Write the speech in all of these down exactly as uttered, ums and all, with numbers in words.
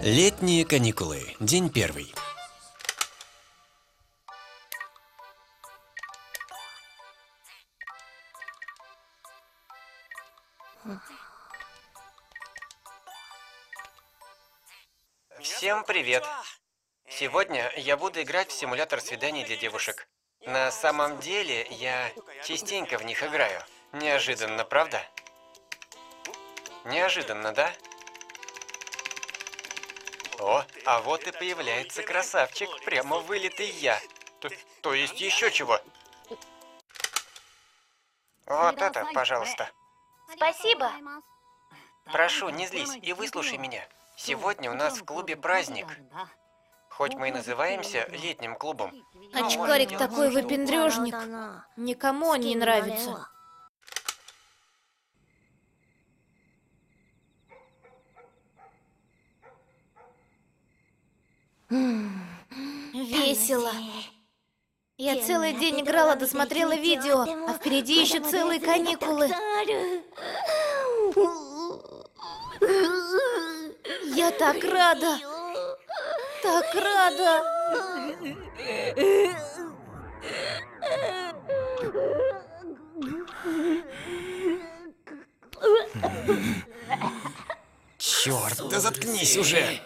Летние каникулы. День первый. Всем привет! Сегодня я буду играть в симулятор свиданий для девушек. На самом деле, я частенько в них играю. Неожиданно, правда? Неожиданно, да? О, а вот и появляется красавчик, прямо вылитый я. То, то есть еще чего? Вот это, пожалуйста. Спасибо. Прошу, не злись и выслушай меня. Сегодня у нас в клубе праздник. Хоть мы и называемся летним клубом. но Очкарик можем такой делать, что выпендрежник. Никому он не нравится. Весело. Я целый день играла, досмотрела видео, а впереди еще целые каникулы. Я так рада. Так рада. Черт, да заткнись уже!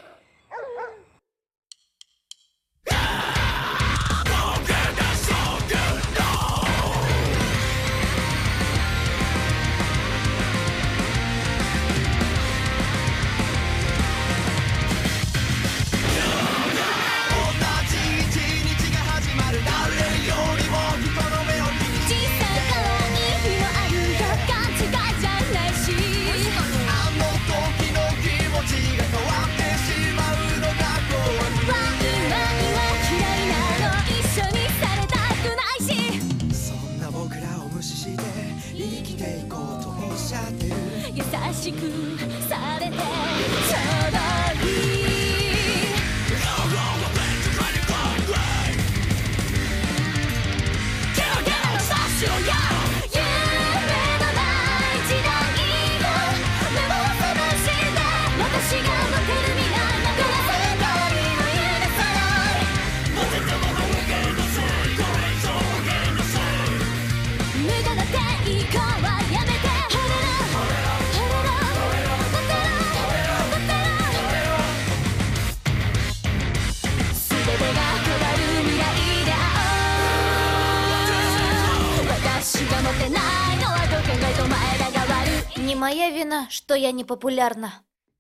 Не моя вина, что я не популярна.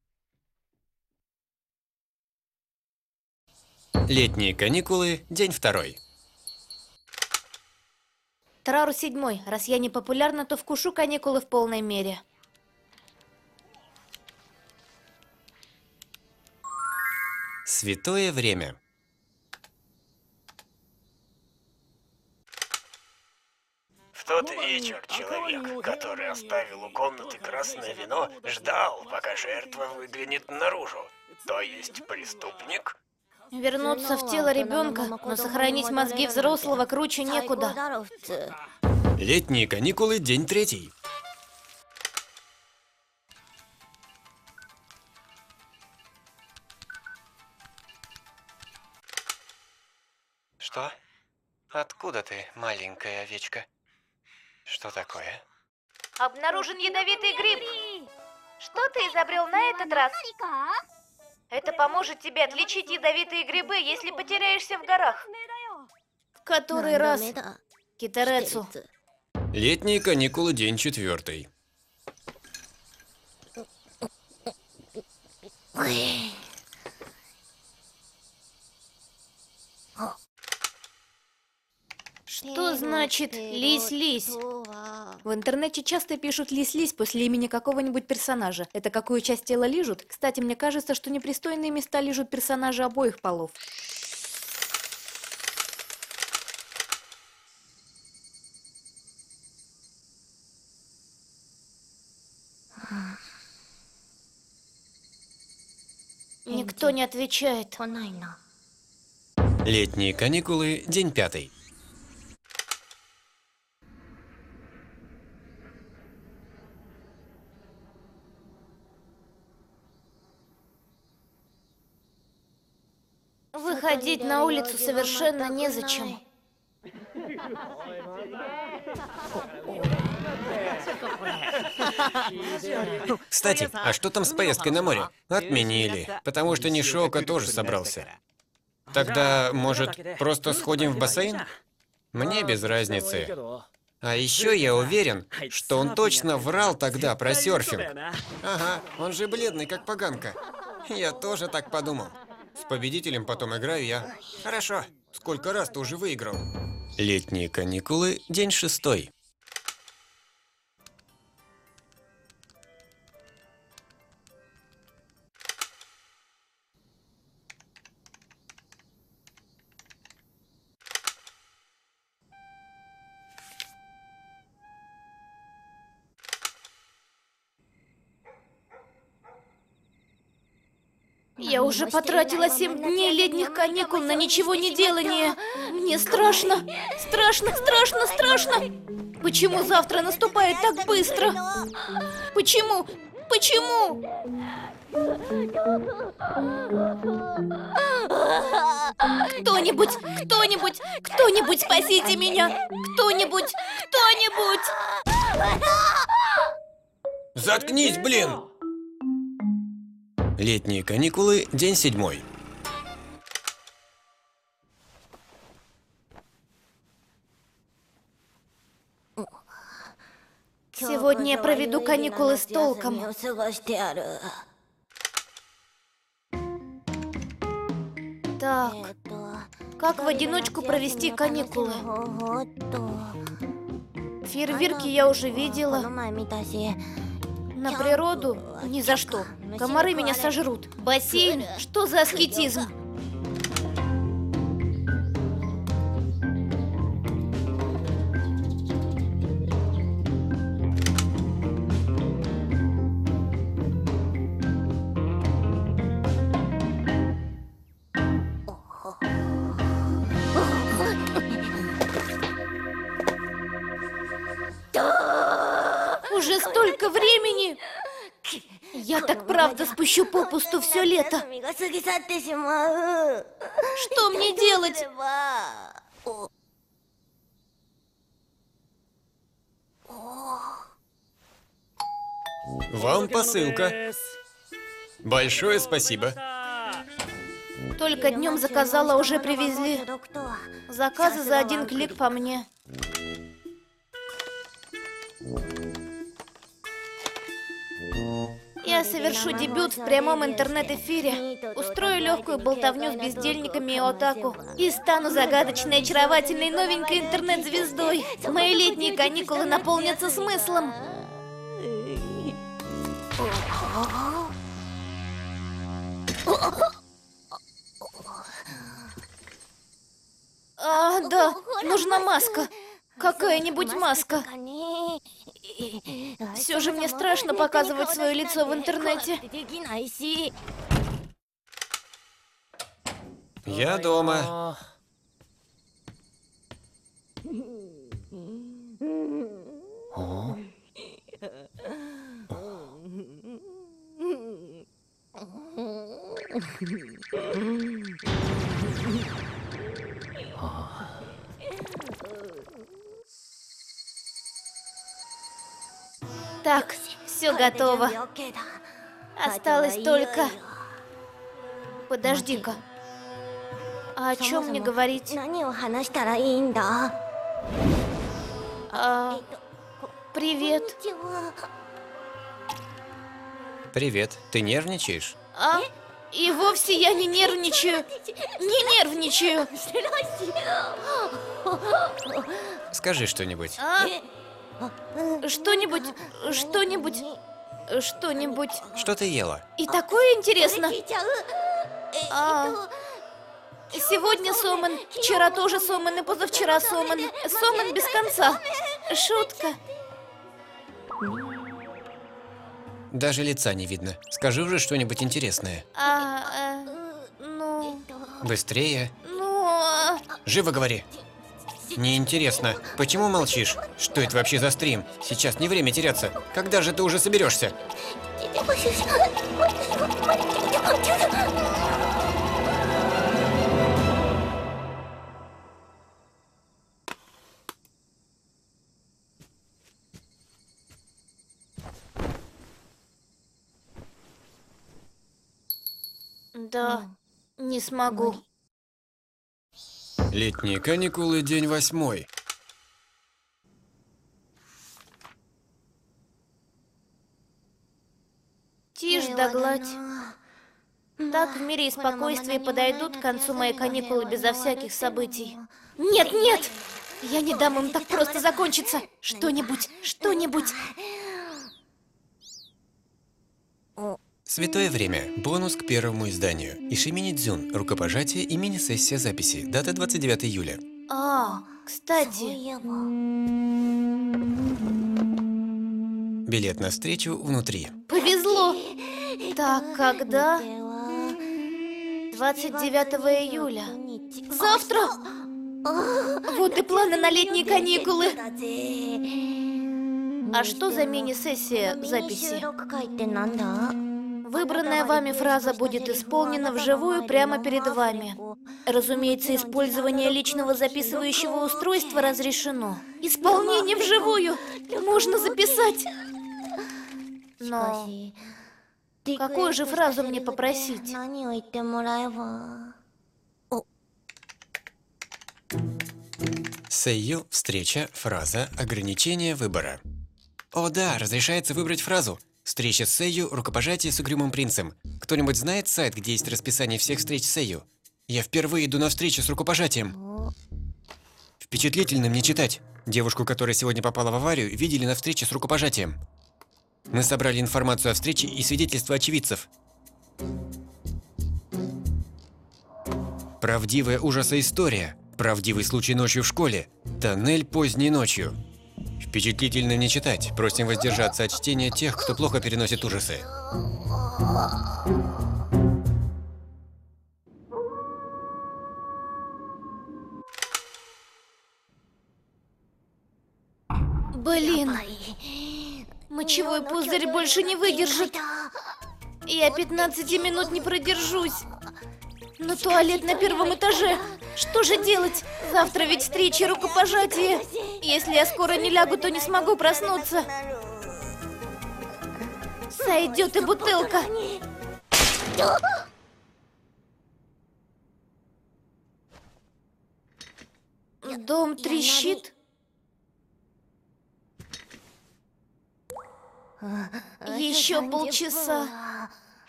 Летние каникулы. День второй. Тарару седьмой. Раз я не популярна, то вкушу каникулы в полной мере. Святое время. В тот вечер человек, который оставил у комнаты красное вино, ждал, пока жертва выглянет наружу. То есть преступник? Вернуться в тело ребенка, но сохранить мозги взрослого круче некуда. Летние каникулы. День третий. Что? Откуда ты, маленькая овечка? Что такое? Обнаружен ядовитый гриб. Что ты изобрел на этот раз? Это поможет тебе отличить ядовитые грибы, если потеряешься в горах. В который раз, Китарецу? Летние каникулы. День четвертый. Что значит «лись-лись»? В интернете часто пишут «лись-лись» после имени какого-нибудь персонажа. Это какую часть тела лижут? Кстати, мне кажется, что непристойные места лижут персонажи обоих полов. Никто не отвечает. Летние каникулы. День пятый. Выходить на улицу совершенно незачем. Кстати, а что там с поездкой на море? Отменили, потому что Нишиока тоже собрался. Тогда, может, просто сходим в бассейн? Мне без разницы. А еще я уверен, что он точно врал тогда про серфинг. Ага, он же бледный, как поганка. Я тоже так подумал. С победителем потом играю я. Хорошо. Сколько раз ты уже выиграл? Летние каникулы, день шестой. Я уже потратила семь дней летних каникул на ничего не делание. Мне страшно, страшно, страшно, страшно. Почему завтра наступает так быстро? Почему? Почему? Кто-нибудь, кто-нибудь, кто-нибудь спасите меня! Кто-нибудь, кто-нибудь! Заткнись, блин! Летние каникулы, день седьмой. Сегодня я проведу каникулы с толком. Так, как в одиночку провести каникулы? Фейерверки я уже видела. На природу? Ни за что. Комары меня сожрут. Бассейн? Что за аскетизм? Уже столько времени! Я так правда спущу попусту все лето. Что мне делать? Вам посылка. Большое спасибо. Только днем заказала, уже привезли. Заказы за один клик по мне. Я совершу дебют в прямом интернет-эфире, устрою легкую болтовню с бездельниками и отаку и стану загадочной, очаровательной, новенькой интернет-звездой. Мои летние каникулы наполнятся смыслом. А, да, нужна маска. Какая-нибудь маска. Все же мне страшно показывать свое лицо в интернете. Я дома. О. Так, все готово. Осталось только... Подожди-ка. А о чем мне говорить? А... Привет. Привет. Ты нервничаешь? А? И вовсе я не нервничаю. Не нервничаю. Скажи что-нибудь. А? Что-нибудь, что-нибудь, что-нибудь. Что ты ела? И такое интересно. А, сегодня сомен, вчера тоже сомен, и позавчера сомен. Сомен без конца. Шутка. Даже лица не видно. Скажи уже что-нибудь интересное. А, а ну... Быстрее. Ну... а... Живо говори. Неинтересно. Почему молчишь? Что это вообще за стрим? Сейчас не время теряться. Когда же ты уже соберешься? Да, не смогу. Летние каникулы, день восьмой. Тишь да гладь. Так в мире и спокойствии подойдут к концу мои каникулы безо всяких событий. Нет, нет! Я не дам им так просто закончиться. Что-нибудь, что-нибудь. Святое время. Бонус к первому изданию. Ишимини Дзюн. Рукопожатие и мини-сессия записи. Дата двадцать девятое июля. А, кстати. Билет на встречу внутри. Повезло. Так, когда? двадцать девятого июля. Завтра? Вот и планы на летние каникулы. А что за мини-сессия записи? Выбранная вами фраза будет исполнена вживую прямо перед вами. Разумеется, использование личного записывающего устройства разрешено. Исполнение вживую можно записать. Но какую же фразу мне попросить? Сэйю, встреча, фраза, ограничение выбора. О да, разрешается выбрать фразу. Встреча с Сэйю, рукопожатие с угрюмым принцем. Кто-нибудь знает сайт, где есть расписание всех встреч с Сэйю? Я впервые иду на встречу с рукопожатием. Впечатлительно мне читать. Девушку, которая сегодня попала в аварию, видели на встрече с рукопожатием. Мы собрали информацию о встрече и свидетельства очевидцев. Правдивая ужаса история. Правдивый случай ночью в школе. Тоннель поздней ночью. Впечатлительно не читать. Просим воздержаться от чтения тех, кто плохо переносит ужасы. Блин. Мочевой пузырь больше не выдержит. Я пятнадцати минут не продержусь. Но туалет на первом этаже. Что же делать? Завтра ведь встреча, рукопожатие. Если я скоро не лягу, то не смогу проснуться. Сойдет и бутылка. Дом трещит. Еще полчаса.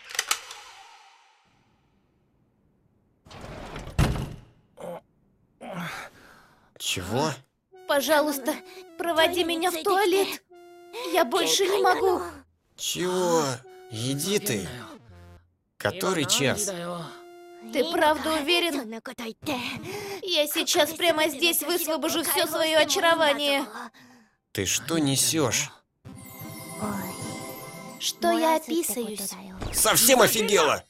Чего? Пожалуйста, проводи меня в туалет. Я больше не могу. Чего? Иди ты. Который час? Ты правда уверен? Я сейчас прямо здесь высвобожу все свое очарование. Ты что несешь? Что я описываюсь? Совсем офигела!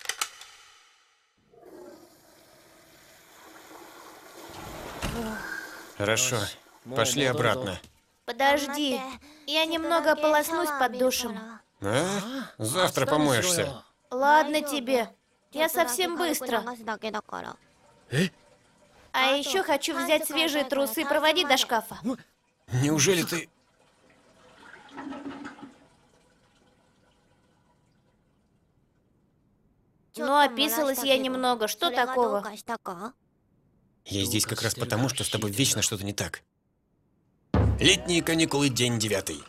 Хорошо, пошли обратно. Подожди, я немного ополоснусь под душем. А? Завтра помоешься. Ладно тебе, я совсем быстро. А еще хочу взять свежие трусы и проводить до шкафа. Неужели ты... Ну, описалась я немного, что такого? Я здесь как раз потому, что с тобой вечно что-то не так. Летние каникулы, день девятый.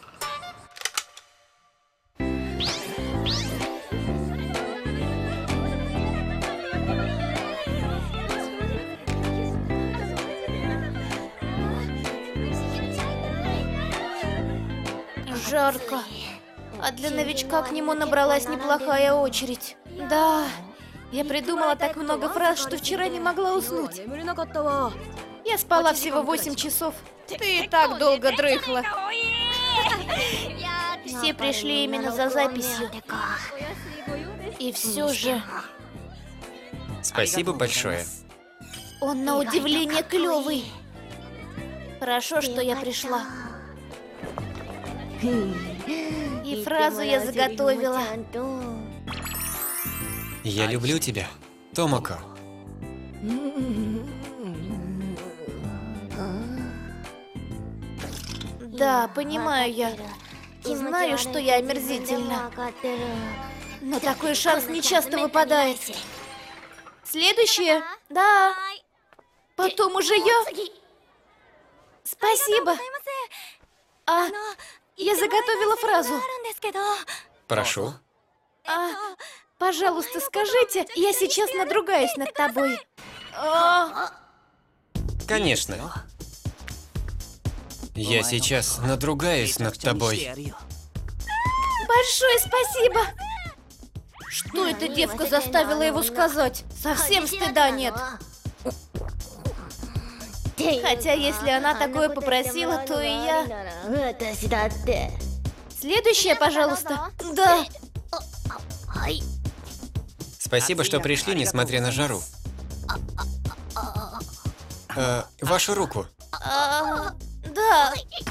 Жарко. А для новичка к нему набралась неплохая очередь. Да, я придумала так много фраз, что вчера не могла уснуть. Я спала всего восемь часов. Ты и так долго дрыхла. Все пришли именно за записью. И все же... Спасибо большое. Он на удивление клевый. Хорошо, что я пришла. И фразу я заготовила. Я люблю тебя, Томоко. Да, понимаю я. Знаю, что я омерзительна. Но такой шанс не часто выпадает. Следующее? Да. Потом уже я. Спасибо. А, я заготовила фразу. Прошу. А, пожалуйста, скажите, я сейчас надругаюсь над тобой. А, Конечно. Я сейчас надругаюсь над тобой. большое спасибо. Что эта девка заставила его сказать? Совсем стыда нет. Хотя, если она такое попросила, то и я. Следующее, пожалуйста. Да. Спасибо, что пришли, несмотря на жару. Э, вашу руку. А, да.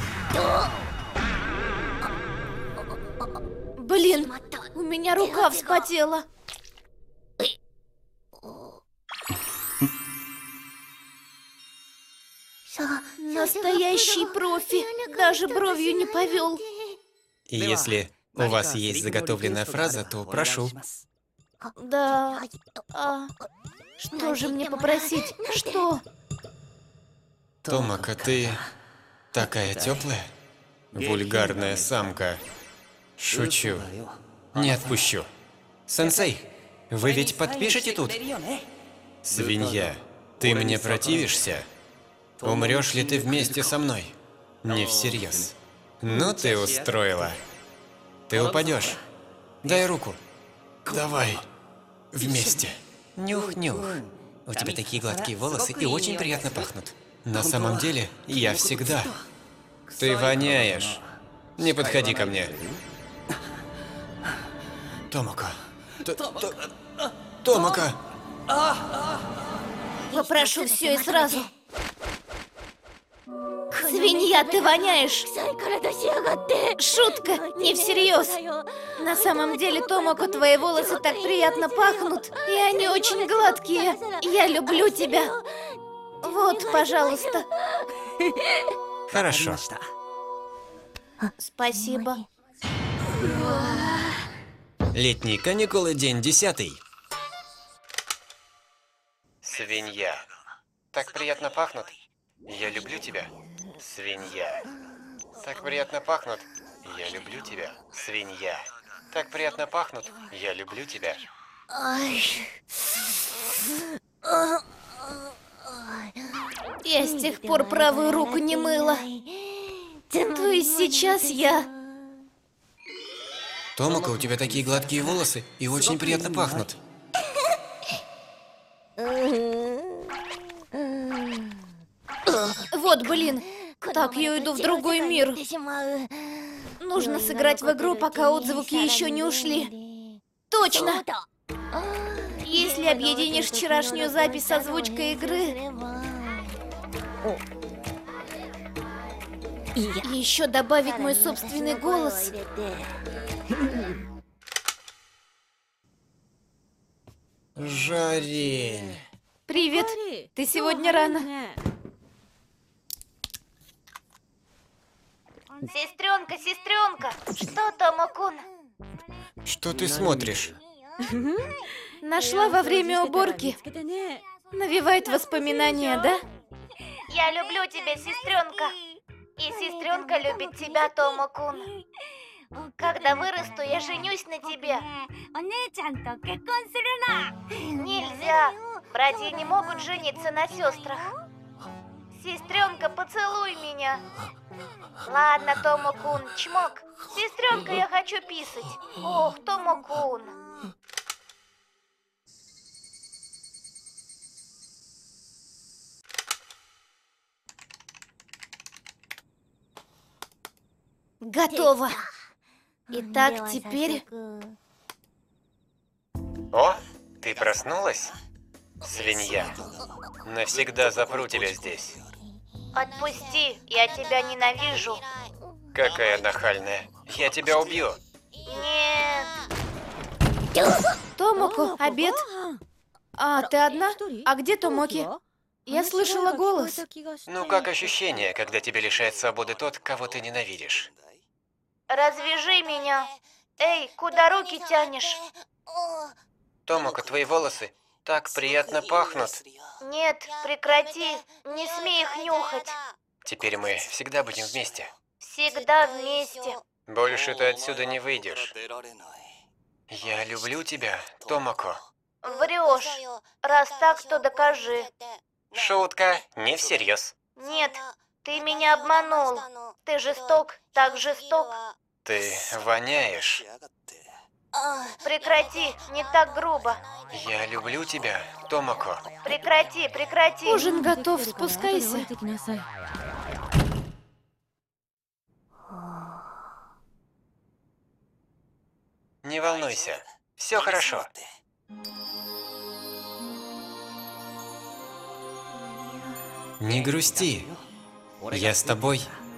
Блин, у меня рука вспотела. Настоящий профи. Даже бровью не повел. И если у вас есть заготовленная фраза, то прошу. Да. А что же мне попросить? Что? Томака, ты такая теплая, вульгарная самка. Шучу. Не отпущу. Сенсей, вы ведь подпишете тут? Свинья, ты мне противишься? Умрешь ли ты вместе со мной? Не всерьез. Ну ты устроила. Ты упадешь. Дай руку. Давай. Вместе. Нюх-нюх. У тебя такие гладкие волосы и очень приятно пахнут. На самом деле, я всегда. Ты воняешь. Не подходи ко мне. Томака. Т- т- Томака. Попрошу все и сразу. Свинья, ты воняешь. Шутка, не всерьез. На самом деле, Томако, твои волосы так приятно пахнут, и они очень гладкие. Я люблю тебя. Вот, пожалуйста. Хорошо. Спасибо. Летние каникулы, день десятый. Свинья. Так приятно пахнут. Я люблю тебя. Свинья. Так приятно пахнут. Я люблю тебя. Свинья. Так приятно пахнут. Я люблю тебя. Я с тех пор правую руку не мыла. То есть сейчас я... Томака, у тебя такие гладкие волосы и очень приятно пахнут. Вот, блин. Так, я уйду в другой мир. Нужно сыграть в игру, пока отзвуки еще не ушли. Точно! Если объединишь вчерашнюю запись с озвучкой игры... И еще добавить мой собственный голос. Жарень. Привет. Ты сегодня рано. Сестренка, сестренка, что Томо-кун? Что ты смотришь? Нашла во время уборки. Навевает воспоминания, да? Я люблю тебя, сестренка. И сестренка любит тебя, Томо-кун. Когда вырасту, я женюсь на тебе. Нельзя. Братья не могут жениться на сестрах. Сестренка, поцелуй меня. Ладно, Томо-кун, чмок. Сестренка, я хочу писать. Ох, Томо-кун. Готово. Итак, теперь... О, ты проснулась? Свинья. Навсегда запру тебя здесь. Отпусти, я тебя ненавижу. Какая нахальная. Я тебя убью. Нет. Томоко, обед? А, ты одна? А где Томоки? Я слышала голос. Ну как ощущение, когда тебя лишает свободы тот, кого ты ненавидишь? Развяжи меня. Эй, куда руки тянешь? Томоко, твои волосы так приятно пахнут. Нет, прекрати. Не смей их нюхать. Теперь мы всегда будем вместе. Всегда вместе. Больше ты отсюда не выйдешь. Я люблю тебя, Томоко. Врешь. Раз так, то докажи. Шутка, не всерьез. Нет, ты меня обманул. Ты жесток, так жесток. Ты воняешь. Прекрати, не так грубо. Я люблю тебя, Томоко. Прекрати, прекрати. Ужин готов, спускайся. Не волнуйся, все хорошо. Не грусти. Я с тобой.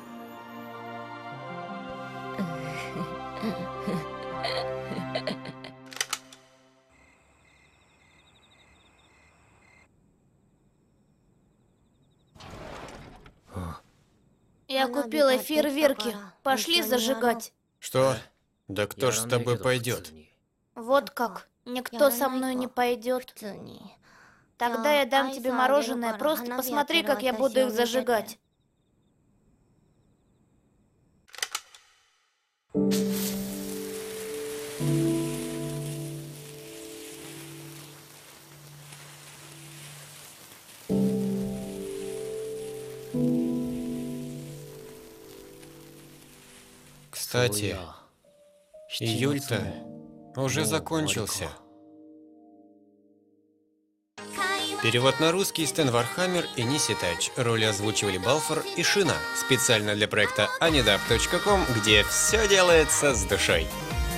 Я купила фейерверки. Пошли зажигать. Что? Да кто ж с тобой пойдет? Вот как. Никто со мной не пойдет. Тогда я дам тебе мороженое. Просто посмотри, как я буду их зажигать. Кстати, июль-то уже закончился. Перевод на русский Стэн Вархаммер и Ниси Тач. Роли озвучивали Балфор и Шина. Специально для проекта анидап точка ком, где все делается с душой.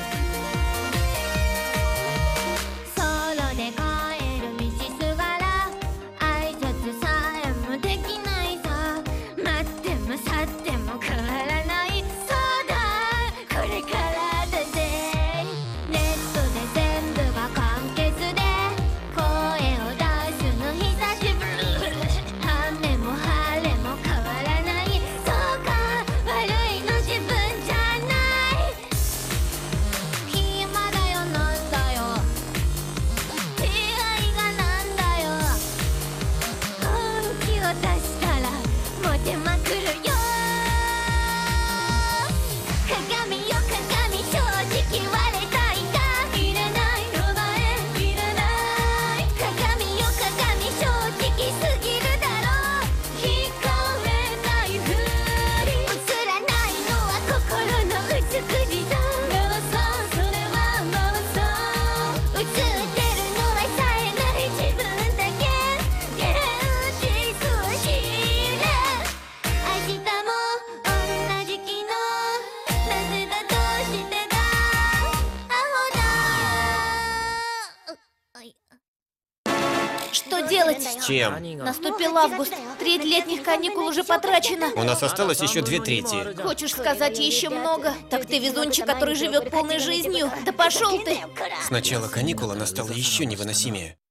Что делать? С чем? Наступил август. Треть летних каникул уже потрачена. У нас осталось еще две трети. Хочешь сказать еще много? Так ты везунчик, который живет полной жизнью. Да пошел ты! С начала каникул она стала еще невыносимее.